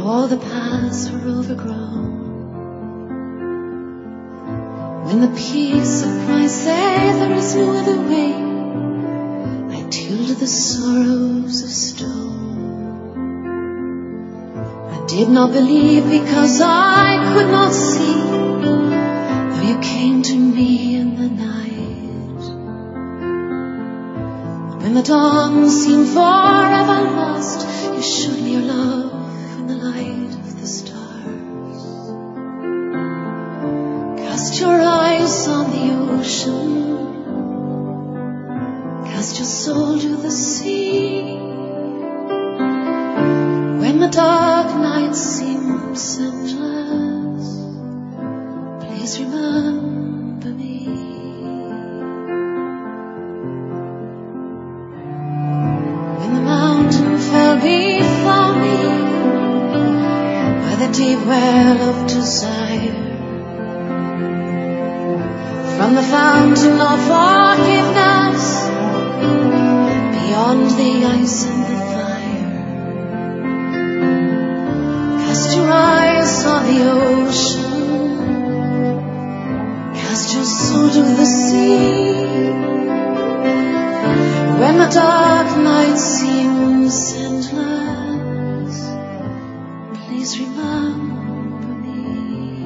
Now all the paths were overgrown. When the peace of Christ say there is no other way, I tilted the sorrows of stone. I did not believe because I could not see, though you came to me in the night. When the dawn seemed forever lost, you showed me your love in the light of the stars. Cast your eyes on the ocean, cast your soul to the sea. When the dark night seems endless, please remember me. When the mountain fell before me by the deep well of desire, from the fountain of forgiveness, beyond the ice and the fire, cast your eyes on the ocean, cast your soul to the sea. When the dark night seems endless, please remember me.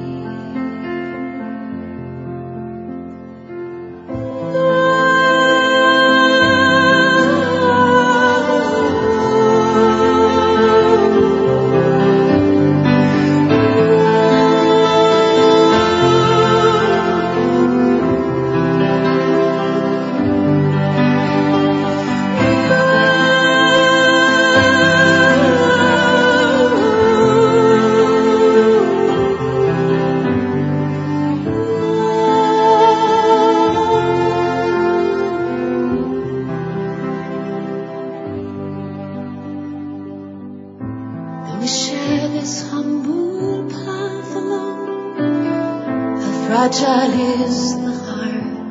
We share this humble path alone. How fragile is the heart.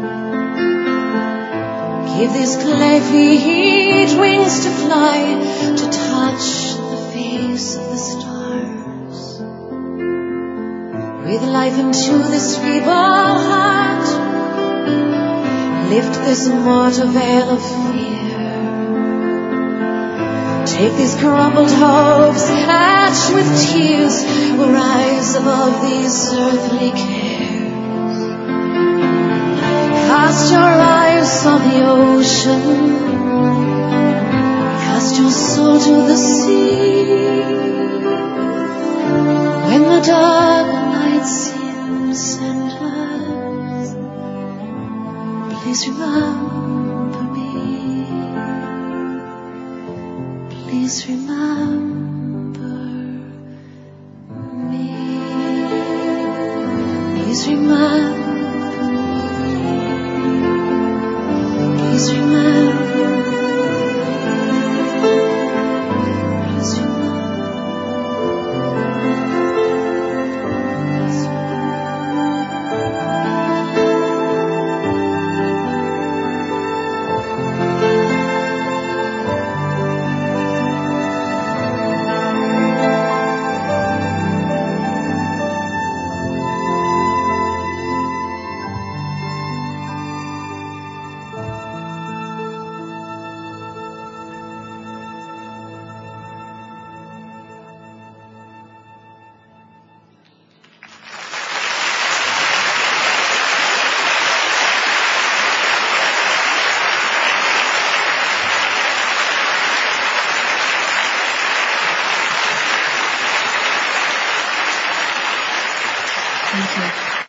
Give these clay feet wings to fly, to touch the face of the stars. Breathe life into this feeble heart. Lift this mortal veil of fear. Take these crumbled hopes, hatched with tears, will rise above these earthly cares. Cast your eyes on the ocean, cast your soul to the sea. When the dark night seems endless, please remember me. Please remember me. Please remember me. Please remember. Please remember. Thank you.